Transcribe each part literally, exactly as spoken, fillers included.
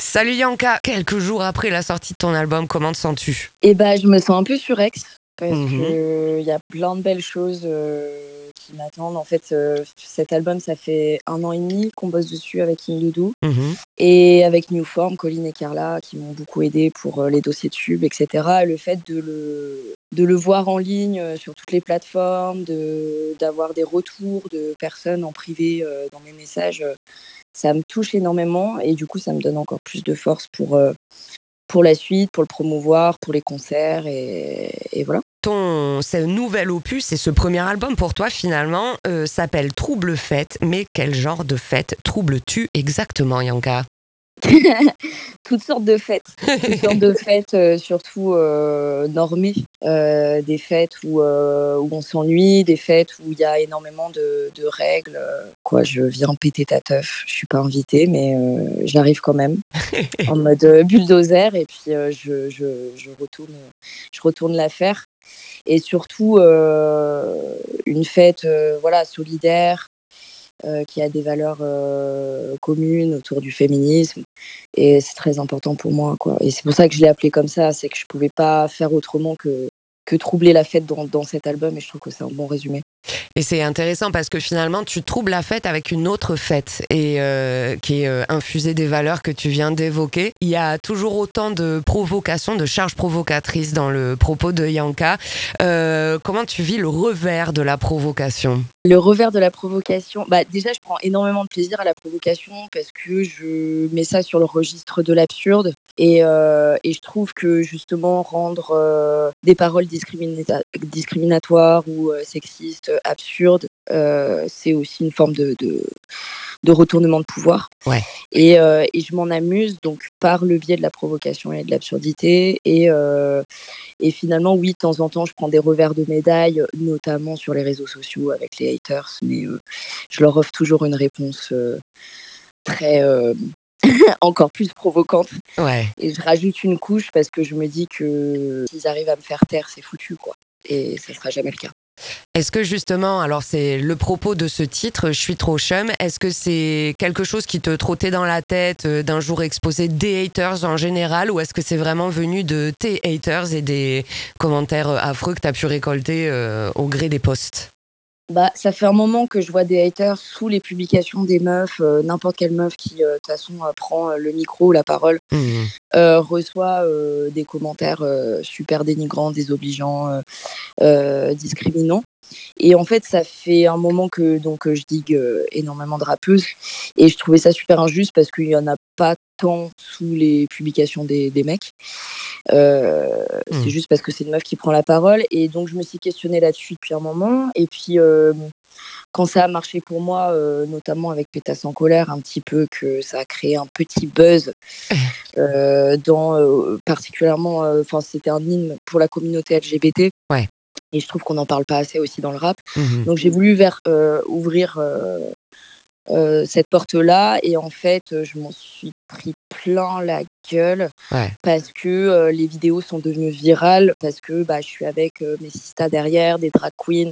Salut Yanka, quelques jours après la sortie de ton album, comment te sens-tu? Et bah, je me sens un peu surex parce Mmh. qu'il y a plein de belles choses, heu, qui m'attendent. En fait, heu, cet album, ça fait un an et demi qu'on bosse dessus avec King Doudou Mmh. et avec Newform, Colline et Carla qui m'ont beaucoup aidée pour, heu, les dossiers de tubes et cetera. Et le fait de le de le voir en ligne, heu, sur toutes les plateformes, de d'avoir des retours de personnes en privé, heu, dans mes messages, heu, ça me touche énormément et du coup, ça me donne encore plus de force pour, heu, pour la suite, pour le promouvoir, pour les concerts et et voilà. Ton ce nouvel opus et ce premier album pour toi finalement, heu, s'appelle Trouble Fête, mais quel genre de fête troubles-tu exactement Yanka? Toutes sortes de fêtes, toutes sortes de fêtes, heu, surtout, heu, normées, heu, des fêtes où, heu, où on s'ennuie, des fêtes où il y a énormément de de règles, heu, quoi, je viens péter ta teuf, je suis pas invitée mais heu, j'arrive quand même en mode, heu, bulldozer et puis, heu, je je je retourne, je retourne la faire et surtout, heu, une fête, heu, voilà, solidaire, heu, qui a des valeurs, heu, communes autour du féminisme et c'est très important pour moi, quoi et c'est pour ça que je l'ai appelé comme ça, c'est que je pouvais pas faire autrement que que troubler la fête dans dans cet album et je trouve que c'est un bon résumé. Et c'est intéressant parce que finalement, tu troubles la fête avec une autre fête et heu, qui est, heu, infusée des valeurs que tu viens d'évoquer. Il y a toujours autant de provocations, de charges provocatrices dans le propos de Yanka. Heu, comment tu vis le revers de la provocation? Le revers de la provocation, bah, déjà, je prends énormément de plaisir à la provocation parce que je mets ça sur le registre de l'absurde et heu et je trouve que justement rendre, heu, des paroles discriminata discriminatoires ou, heu, sexistes, absurdes, heu, c'est aussi une forme de de de retournement de pouvoir Ouais. et heu et je m'en amuse donc par le biais de la provocation et de l'absurdité et heu et finalement, oui, de temps en temps, je prends des revers de médaille, notamment sur les réseaux sociaux avec les haters, mais heu, je leur offre toujours une réponse, heu, très, heu, encore plus provocante Ouais. et je rajoute une couche parce que je me dis que s'ils arrivent à me faire taire, c'est foutu, quoi et ça sera jamais le cas. Est-ce que justement, alors c'est le propos de ce titre, Je suis trop chum, est-ce que c'est quelque chose qui te trottait dans la tête euh, d'un jour exposé des haters en général ou est-ce que c'est vraiment venu de tes haters et des commentaires euh, affreux que tu as pu récolter euh, au gré des posts? Bah, ça fait un moment que je vois des haters sous les publications des meufs, heu, n'importe quelle meuf qui, heu, de toute façon, heu, prend, heu, le micro ou la parole, Mhm. heu, reçoit, heu, des commentaires, heu, super dénigrants, désobligeants, heu heu, discriminants et en fait, ça fait un moment que donc heu, je digue, heu, énormément de rappeuses et je trouvais ça super injuste parce qu'il y en a pas tant sous les publications des des mecs. Heu, c'est Mhm. juste parce que c'est une meuf qui prend la parole et donc je me suis questionnée là-dessus depuis un moment et puis, hem, quand ça a marché pour moi, heu, notamment avec Pétasse en colère un petit peu, que ça a créé un petit buzz, heu, dans, heu, particulièrement, heu, enfin c'était un hymne pour la communauté L G B T Ouais. et je trouve qu'on n'en parle pas assez aussi dans le rap. Mhm. Donc j'ai voulu vers, heu, ouvrir, heu heu, cette porte-là et en fait, heu, je m'en suis pris plein la gueule Ouais. parce que, heu, les vidéos sont devenues virales, parce que, bah, je suis avec, heu, mes sistas derrière, des drag queens,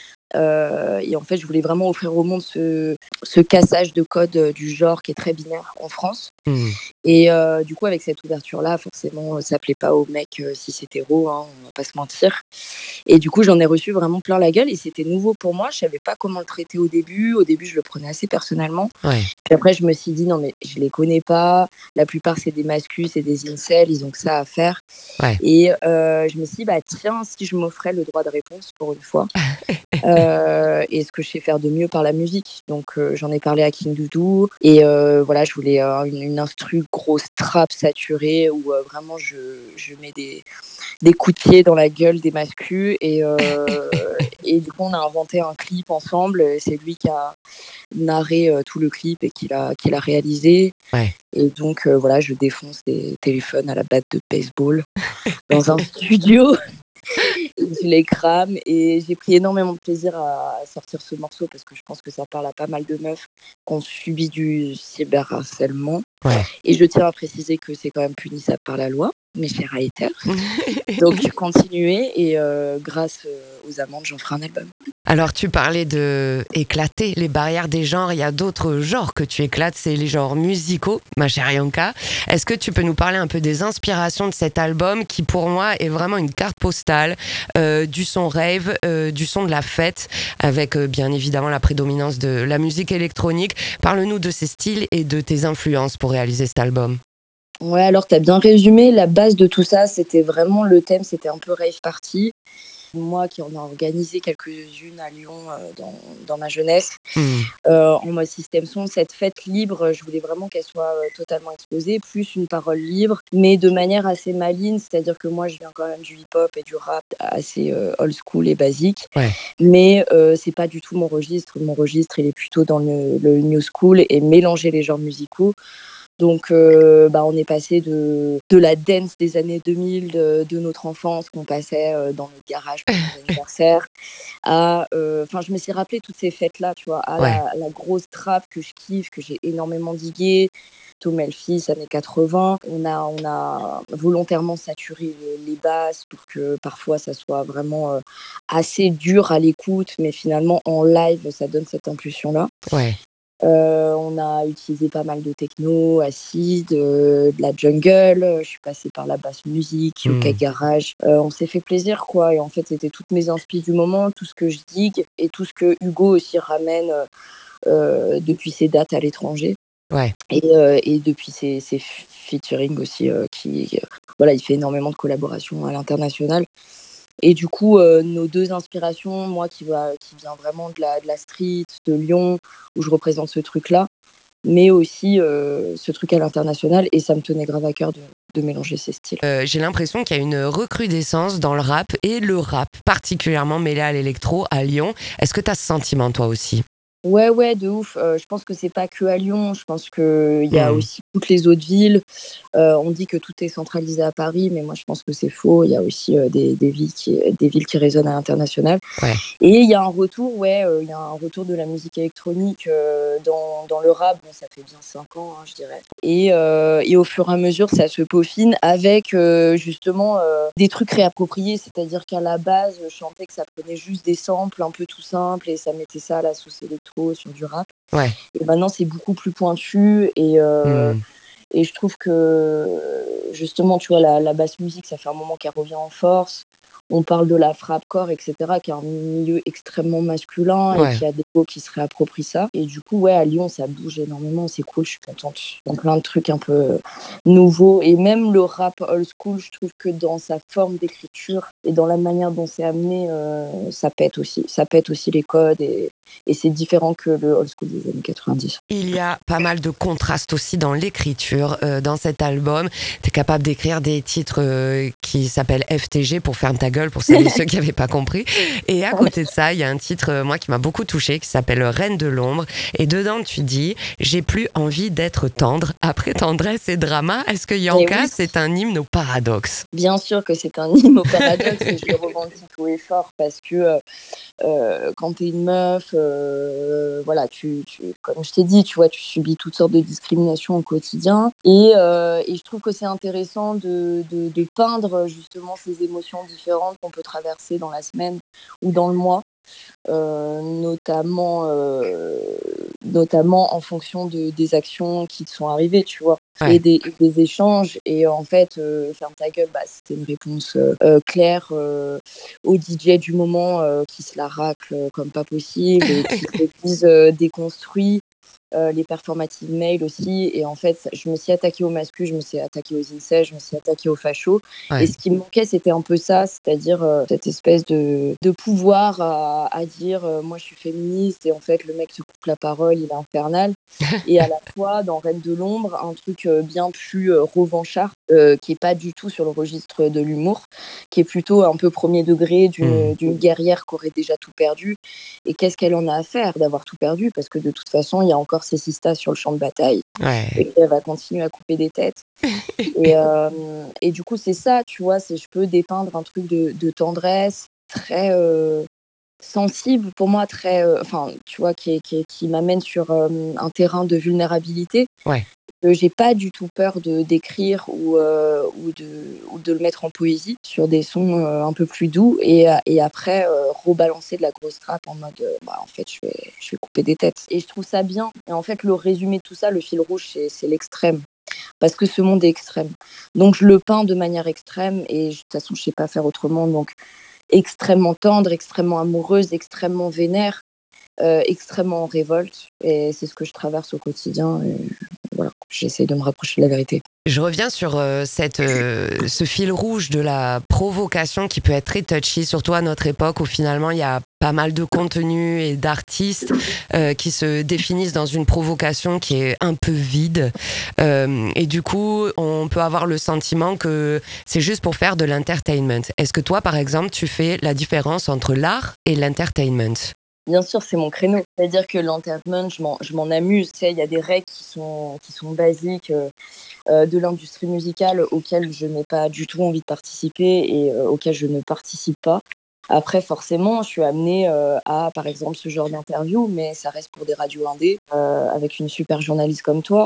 heu et en fait, je voulais vraiment offrir au monde ce ce cassage de code, heu, du genre qui est très binaire en France Mhm. et heu, du coup, avec cette ouverture-là, forcément, heu, ça plaît pas aux mecs, heu, cis hétéros, hein, on va pas se mentir et du coup, j'en ai reçu vraiment plein la gueule et c'était nouveau pour moi. Je savais pas comment le traiter au début. Au début, je le prenais assez personnellement. Ouais. Puis après, je me suis dit: «Non, mais je les connais pas. La plupart, c'est des mascus, c'est des incels, ils ont que ça à faire» Ouais. et heu, je me suis dit: «Bah, tiens, si je m'offrais le droit de réponse pour une fois, heu et ce que je sais faire de mieux par la musique». Donc heu, j'en ai parlé à King Doudou et heu, voilà, je voulais, heu, une une instru grosse trap saturée où, heu, vraiment je je mets des des coups de pied dans la gueule des mascus et heu et du coup, on a inventé un clip ensemble et c'est lui qui a narré, heu, tout le clip et qui l'a qui l'a réalisé Ouais. et donc heu, voilà, je défonce des téléphones à la batte de baseball dans un studio. Je les crame et j'ai pris énormément de plaisir à à sortir ce morceau parce que je pense que ça parle à pas mal de meufs qui ont subi du cyberharcèlement Ouais. Et je tiens à préciser que c'est quand même punissable par la loi, mes chers haters. Donc continuez et euh, grâce euh, aux amendes, j'en ferai un album. Alors, tu parlais de éclater les barrières des genres. Il y a d'autres genres que tu éclates, c'est les genres musicaux, ma chère Yonka. Est-ce que tu peux nous parler un peu des inspirations de cet album qui, pour moi, est vraiment une carte postale euh, du son rave, euh, du son de la fête, avec euh, bien évidemment la prédominance de la musique électronique. Parle-nous de ces styles et de tes influences pour réaliser cet album. Ouais, alors tu as bien résumé. La base de tout ça, c'était vraiment le thème, c'était un peu rave party. Moi qui en ai organisé quelques-unes à Lyon euh, dans, dans ma jeunesse, Hmm. euh, en mode système son, cette fête libre, je voulais vraiment qu'elle soit euh, totalement exposée, plus une parole libre, mais de manière assez maligne, c'est-à-dire que moi je viens quand même du hip-hop et du rap assez euh, old school et basique, Ouais. mais euh, c'est pas du tout mon registre. Mon registre, il est plutôt dans le, le new school et mélanger les genres musicaux. Donc, euh, bah, on est passé de, de la dance des années deux mille, de, de notre enfance qu'on passait euh, dans le garage pour nos anniversaires, à, euh, enfin, je me suis rappelé toutes ces fêtes-là, tu vois, à Ouais. la, la grosse trap que je kiffe, que j'ai énormément digué, Tom Melfis, années quatre-vingts. On a, on a volontairement saturé les, les basses pour que parfois ça soit vraiment euh, assez dur à l'écoute, mais finalement en live, ça donne cette impulsion-là. Ouais. Euh, on a utilisé pas mal de techno, acide, euh, de la jungle. Je suis passée par la basse musique, U K Hmm. garage. Euh, on s'est fait plaisir, quoi. Et en fait, c'était toutes mes inspi du moment, tout ce que je digue et tout ce que Hugo aussi ramène euh, depuis ses dates à l'étranger. Ouais. Et, euh, et depuis ses, ses featuring aussi, euh, qui, euh, voilà, il fait énormément de collaborations à l'international. Et du coup, euh, nos deux inspirations, moi qui, va, qui vient vraiment de la, de la street, de Lyon, où je représente ce truc-là, mais aussi euh, ce truc à l'international, et ça me tenait grave à cœur de, de mélanger ces styles. Euh, j'ai l'impression qu'il y a une recrudescence dans le rap et le rap, particulièrement mêlé à l'électro à Lyon. Est-ce que tu as ce sentiment toi aussi? Ouais, ouais, de ouf. Euh, je pense que c'est pas que à Lyon, je pense qu'il y a Hmm. aussi toutes les autres villes. Euh, on dit que tout est centralisé à Paris, mais moi je pense que c'est faux. Il y a aussi euh, des, des, villes qui, des villes qui résonnent à l'international. Ouais. Et il y a un retour, ouais, euh, il y a un retour de la musique électronique euh, dans, dans le rap. Bon, ça fait bien cinq ans, hein, je dirais. Et, euh, et au fur et à mesure, ça se peaufine avec euh, justement euh, des trucs réappropriés. C'est-à-dire qu'à la base, je chantais que ça prenait juste des samples un peu tout simples et ça mettait ça à la sauce électro sur du rap. Ouais. Et maintenant, c'est beaucoup plus pointu et, euh, Hmm. et je trouve que justement, tu vois, la, la basse musique, ça fait un moment qu'elle revient en force. On parle de la frappe-corps, et cetera, qui est un milieu extrêmement masculin et Ouais. qui a des mots qui se réapproprient ça. Et du coup, ouais, à Lyon, ça bouge énormément, c'est cool, je suis contente. Donc plein de trucs un peu nouveaux. Et même le rap old school, je trouve que dans sa forme d'écriture et dans la manière dont c'est amené, euh, ça pète aussi. Ça pète aussi les codes et, et c'est différent que le old school des années quatre-vingt-dix. Il y a pas mal de contrastes aussi dans l'écriture euh, dans cet album. Tu es capable d'écrire des titres euh, qui s'appellent F T G pour ferme ta gueule pour celles et ceux qui n'avaient pas compris. Et à côté de ça, il y a un titre euh, moi qui m'a beaucoup touché qui s'appelle Reine de l'ombre. Et dedans tu dis j'ai plus envie d'être tendre après tendresse et drama. Est-ce que Et Yanka oui, c'est un hymne au paradoxe? bien sûr que c'est un hymne au paradoxe et je le revendique haut et fort parce que euh, euh, quand tu es une meuf, euh, voilà, tu, tu, comme je t'ai dit, tu vois, tu subis toutes sortes de discriminations au quotidien. Et, euh, et je trouve que c'est intéressant de, de, de peindre justement ces émotions différentes qu'on peut traverser dans la semaine ou dans le mois. Euh, notamment, euh, notamment en fonction de, des actions qui te sont arrivées, tu vois, et Ouais. des, des échanges. Et en fait, euh, ferme ta gueule, bah, c'était une réponse euh, claire euh, aux D J du moment euh, qui se la raclent comme pas possible et qui se disent euh, déconstruits. Euh, les performatives mail aussi. Et en fait, je me suis attaquée aux masculins, je me suis attaquée aux incels, je me suis attaquée aux fachos. Et Ouais. ce qui me manquait, c'était un peu ça, c'est-à-dire euh, cette espèce de, de pouvoir à, à dire euh, moi je suis féministe et en fait le mec se coupe la parole, il est infernal. Et à la fois, dans Reine de l'ombre, un truc euh, bien plus euh, revanchard, euh, qui est pas du tout sur le registre de l'humour, qui est plutôt un peu premier degré d'une, Hmm. d'une guerrière qui aurait déjà tout perdu. Et qu'est-ce qu'elle en a à faire d'avoir tout perdu? Parce que de toute façon, il y a encore ses sistas sur le champ de bataille Ouais. et qu'elle va continuer à couper des têtes. Et, euh, et du coup, c'est ça, tu vois, c'est je peux dépeindre un truc de, de tendresse très euh, sensible pour moi, très, euh, enfin, tu vois, qui, est- qui, est- qui m'amène sur euh, un terrain de vulnérabilité. Ouais. Euh, j'ai pas du tout peur de d'écrire ou, euh, ou, de, ou de le mettre en poésie sur des sons euh, un peu plus doux et, et après euh, rebalancer de la grosse trap en mode euh, bah, en fait je vais, je vais couper des têtes. Et je trouve ça bien. Et en fait, le résumé de tout ça, le fil rouge, c'est, c'est l'extrême. Parce que ce monde est extrême. Donc je le peins de manière extrême et de toute façon je sais pas faire autrement. Donc extrêmement tendre, extrêmement amoureuse, extrêmement vénère, euh, extrêmement en révolte. Et c'est ce que je traverse au quotidien. Et voilà, j'essaie de me rapprocher de la vérité. Je reviens sur euh, cette, euh, ce fil rouge de la provocation qui peut être très touchy, surtout à notre époque où finalement il y a pas mal de contenus et d'artistes euh, qui se définissent dans une provocation qui est un peu vide. Euh, et du coup, on peut avoir le sentiment que c'est juste pour faire de l'entertainment. Est-ce que toi, par exemple, tu fais la différence entre l'art et l'entertainment? Bien sûr, c'est mon créneau. C'est-à-dire que l'entertainment, je m'en, je m'en amuse. Tu sais, il y a des règles qui sont, qui sont basiques euh, euh, de l'industrie musicale auxquelles je n'ai pas du tout envie de participer et euh, auxquelles je ne participe pas. Après, forcément, je suis amenée euh, à, par exemple, ce genre d'interview, mais ça reste pour des radios indées, euh, avec une super journaliste comme toi.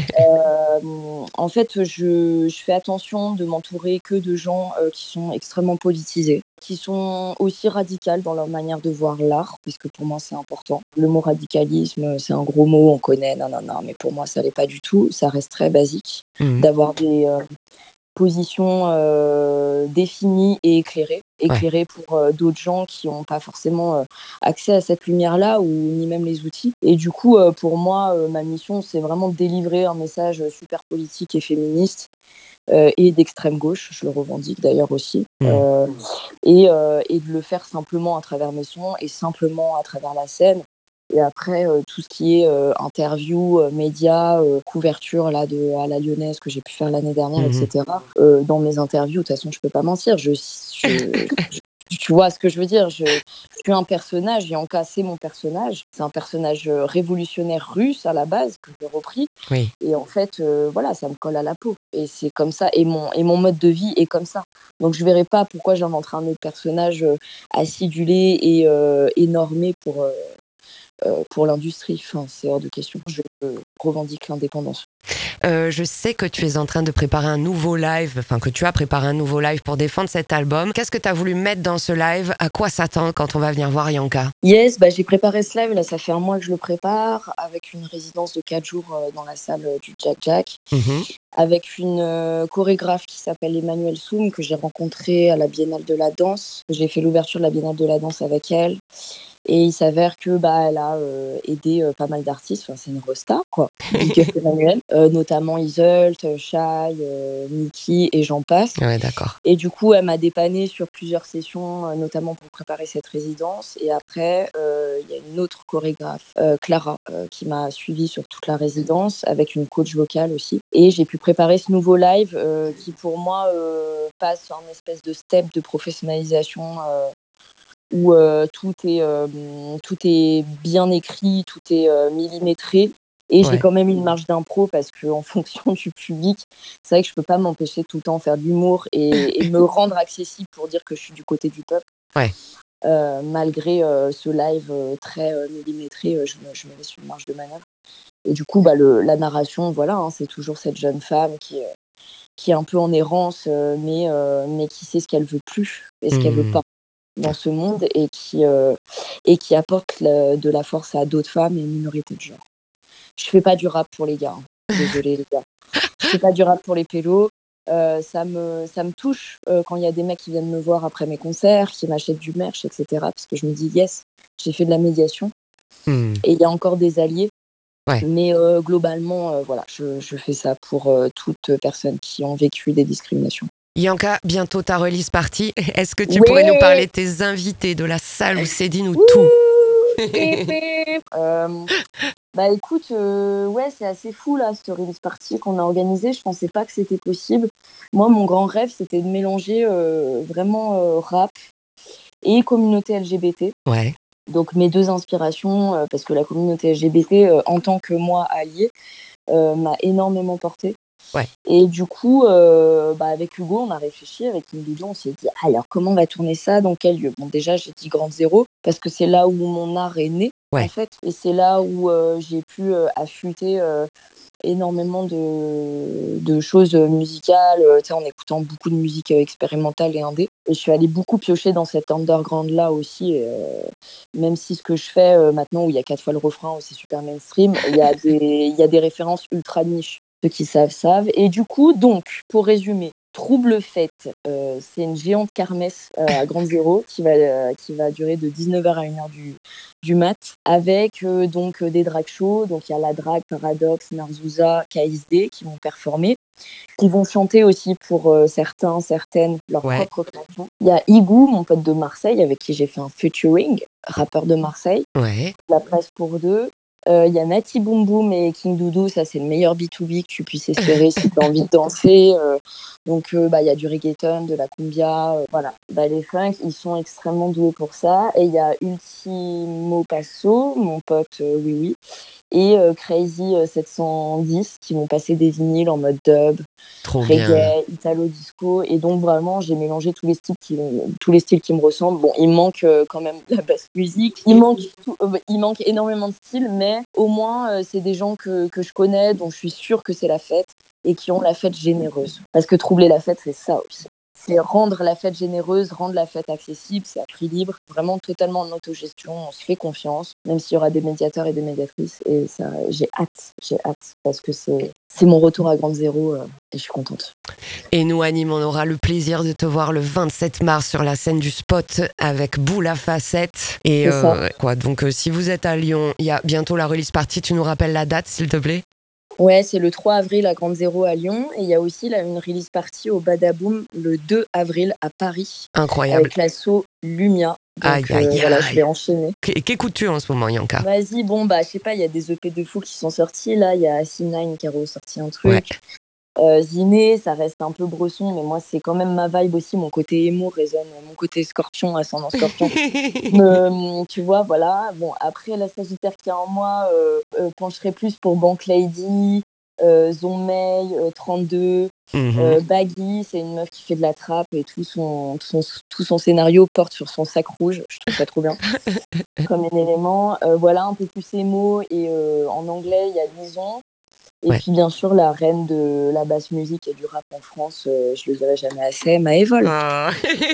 Euh, en fait, je, je fais attention de m'entourer que de gens euh, qui sont extrêmement politisés, qui sont aussi radicales dans leur manière de voir l'art, puisque pour moi c'est important. Le mot radicalisme, c'est un gros mot, on connaît, non, non, non, mais pour moi ça l'est pas du tout. Ça reste très basique Mhm. d'avoir des euh, positions euh, définies et éclairées. Ouais. Éclairées pour euh, d'autres gens qui n'ont pas forcément euh, accès à cette lumière-là ou ni même les outils. Et du coup, euh, pour moi, euh, ma mission, c'est vraiment de délivrer un message super politique et féministe euh, et d'extrême gauche, je le revendique d'ailleurs aussi, Mhm. euh, et, euh, et de le faire simplement à travers mes sons et simplement à travers la scène. Et après, euh, tout ce qui est euh, interview, euh, médias, euh, couverture là, de, à la Lyonnaise que j'ai pu faire l'année dernière, Mhm. et cetera. Euh, dans mes interviews, de toute façon, je peux pas mentir. Je, je, je- tu vois ce que je veux dire. Je, je suis un personnage, Yanka, c'est mon personnage. C'est un personnage euh, révolutionnaire russe à la base, que j'ai repris. Oui. Et en fait, euh, voilà, ça me colle à la peau. Et c'est comme ça. Et mon, et mon mode de vie est comme ça. Donc, je verrai pas pourquoi j'inventerais un autre personnage euh, acidulé et euh, énormé pour, euh, euh, pour l'industrie. Enfin, c'est hors de question. Je euh, revendique l'indépendance. Euh, je sais que tu es en train de préparer un nouveau live, enfin que tu as préparé un nouveau live pour défendre cet album. Qu'est-ce que tu as voulu mettre dans ce live? À quoi s'attendre quand on va venir voir Yanka? Yes, bah, j'ai préparé ce live. Là, ça fait un mois que je le prépare avec une résidence de quatre jours euh, dans la salle euh, du Jack Jack. Mhm. Avec une euh, chorégraphe qui s'appelle Emmanuelle Soum, que j'ai rencontrée à la Biennale de la Danse. J'ai fait l'ouverture de la Biennale de la Danse avec elle. Et il s'avère que bah, elle a euh, aidé euh, pas mal d'artistes. Enfin, c'est une resta, quoi. Big up Emmanuelle. Euh, notamment Iseult, Shai, euh, Niki et j'en passe. Ouais, d'accord. Et du coup, elle m'a dépannée sur plusieurs sessions, euh, notamment pour préparer cette résidence. Et après, euh, il y a une autre chorégraphe, euh, Clara, euh, qui m'a suivie sur toute la résidence, avec une coach vocale aussi. Et j'ai pu préparer ce nouveau live euh, qui, pour moi, euh, passe un espèce de step de professionnalisation euh, où euh, tout est, euh, tout est bien écrit, tout est euh, millimétré. Et j'ai Ouais. quand même une marge d'impro parce qu'en fonction du public, c'est vrai que je peux pas m'empêcher tout le temps de faire de l'humour et, et me rendre accessible pour dire que je suis du côté du peuple. Ouais. Euh, malgré euh, ce live euh, très euh, millimétré, euh, je, me, je me laisse une marge de manœuvre. Et du coup, bah, le, la narration, voilà, hein, c'est toujours cette jeune femme qui, euh, qui est un peu en errance, euh, mais, euh, mais qui sait ce qu'elle veut plus et ce qu'elle veut Mhm. pas dans ce monde et qui, euh, et qui apporte le, de la force à d'autres femmes et minorités de genre. Je fais pas du rap pour les gars. Hein. Désolée les gars. Je fais pas du rap pour les pélos. Euh, ça, me, ça me touche euh, quand il y a des mecs qui viennent me voir après mes concerts, qui m'achètent du merch, et cetera. Parce que je me dis, yes, j'ai fait de la médiation. Mhm. Et il y a encore des alliés. Ouais. Mais euh, globalement, euh, voilà, je, je fais ça pour euh, toutes personnes qui ont vécu des discriminations. Yanka, bientôt ta release party. Est-ce que tu pourrais nous parler Ouais. de tes invités, de la salle où Cédine ou tout? Wouh. Hip, hip. Euh, Bah écoute, euh, ouais, c'est assez fou là, ce release party qu'on a organisé. Je pensais pas que c'était possible. Moi, mon grand rêve, c'était de mélanger euh, vraiment euh, rap et communauté L G B T. Ouais. Donc mes deux inspirations, euh, parce que la communauté L G B T, euh, en tant que moi alliée, euh, m'a énormément portée. Ouais. Et du coup, euh, bah avec Hugo, on a réfléchi, avec Nidoudou, on s'est dit, alors comment on va tourner ça, dans quel lieu? Bon, déjà, j'ai dit Grande Zéro, parce que c'est là où mon art est né, en Ouais. fait, et c'est là où euh, j'ai pu euh, affûter euh, énormément de, de choses musicales, euh, tu sais, en écoutant beaucoup de musique euh, expérimentale et indé. Et je suis allée beaucoup piocher dans cet underground-là aussi. Et, euh, même si ce que je fais euh, maintenant, où il y a quatre fois le refrain, où c'est super mainstream, il y a des, il y a des références ultra niches. Ceux qui savent, savent. Et du coup, donc, pour résumer, Trouble Fête, euh, c'est une géante kermesse euh, à Grande Zéro qui va, euh, qui va durer de dix-neuf heures à une heure du, du mat, avec euh, donc euh, des drag shows. Donc il y a La Drague, Paradox, Narzuza, K S D qui vont performer, qui vont chanter aussi pour euh, certains, certaines, leurs Ouais, propres chansons. Il y a Igou, mon pote de Marseille, avec qui j'ai fait un featuring, rappeur de Marseille. ouais. La place pour deux. Il euh, y a Nati Boom Boom et King Doudou, ça c'est le meilleur B deux B que tu puisses espérer si tu as envie de danser. Euh, donc il euh, bah, y a du reggaeton, de la cumbia, euh, voilà. Bah, les funk, ils sont extrêmement doués pour ça. Et il y a Ultimo Passo, mon pote euh, Oui Oui, et euh, Crazy euh, sept cent dix qui vont passer des vinyles en mode dub, Trop bien. reggae, italo disco, et donc vraiment j'ai mélangé tous les styles qui tous les styles qui me ressemblent. Bon, il me manque euh, quand même la basse musique, il manque tout, euh, il manque énormément de styles, mais au moins euh, c'est des gens que que je connais, dont je suis sûre que c'est la fête et qui ont la fête généreuse. Parce que troubler la fête, c'est ça aussi. C'est rendre la fête généreuse, rendre la fête accessible, c'est à prix libre, vraiment totalement en autogestion, on se fait confiance, même s'il y aura des médiateurs et des médiatrices. Et ça, j'ai hâte, j'ai hâte, parce que c'est, c'est mon retour à Grande Zéro euh, et je suis contente. Et nous, Anime, on aura le plaisir de te voir le vingt-sept mars sur la scène du Spot avec Boula Facette. Et C'est ça. euh, quoi, donc euh, si vous êtes à Lyon, il y a bientôt la release party. Tu nous rappelles la date, s'il te plaît? Ouais, c'est le trois avril à Grande Zéro à Lyon. Et il y a aussi là, une release party au Badaboom le deux avril à Paris Incroyable. avec l'assaut Lumia. Aïe, Donc euh, aïe, voilà, je vais aïe. enchaîner. Qu'é- Qu'écoutes-tu en ce moment, Yanka? Vas-y, bon, bah, je sais pas, il y a des E P de fou qui sont sortis. Là, il y a C neuf qui a ressorti un Ouais. truc. Euh, Ziné, ça reste un peu bresson, mais moi, c'est quand même ma vibe aussi. Mon côté émo résonne, mon côté scorpion, ascendant scorpion. Me, tu vois, voilà. Bon, après, la Sagittaire qui est en moi euh, euh, pencherait plus pour Bank Lady, euh, Zonmei, euh, trente-deux, Mhm. euh, Baggy, c'est une meuf qui fait de la trappe et tout son, tout son, tout son scénario porte sur son sac rouge. Je trouve ça trop bien comme un élément. Euh, voilà, un peu plus émo et euh, en anglais, il y a Lison. Et Ouais. puis, bien sûr, la reine de la basse musique et du rap en France, euh, je le dirai jamais assez, Maëvol. Ah.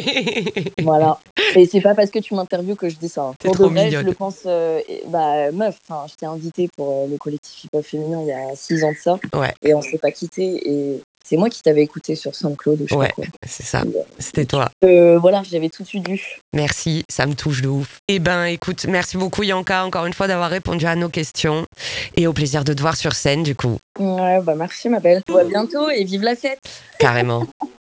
Voilà. Et c'est pas parce que tu m'interviews que je dis ça. Hein. T'es Pour de trop vrai, je mignonne. le pense. Euh, et- bah, meuf, enfin, je t'ai invitée pour euh, le collectif hip-hop féminin il y a six ans de ça. Ouais, Et on s'est pas quitté. Et c'est moi qui t'avais écouté sur SoundCloud ou je sais pas ouais, quoi. c'est ça. Et, C'était toi. euh, voilà, j'avais tout de suite vu. Merci, ça me touche de ouf. Eh ben, écoute, merci beaucoup, Yanka, encore une fois, d'avoir répondu à nos questions. Et au plaisir de te voir sur scène, du coup. Ouais, bah merci, ma belle. On se voit bientôt et vive la fête! Carrément.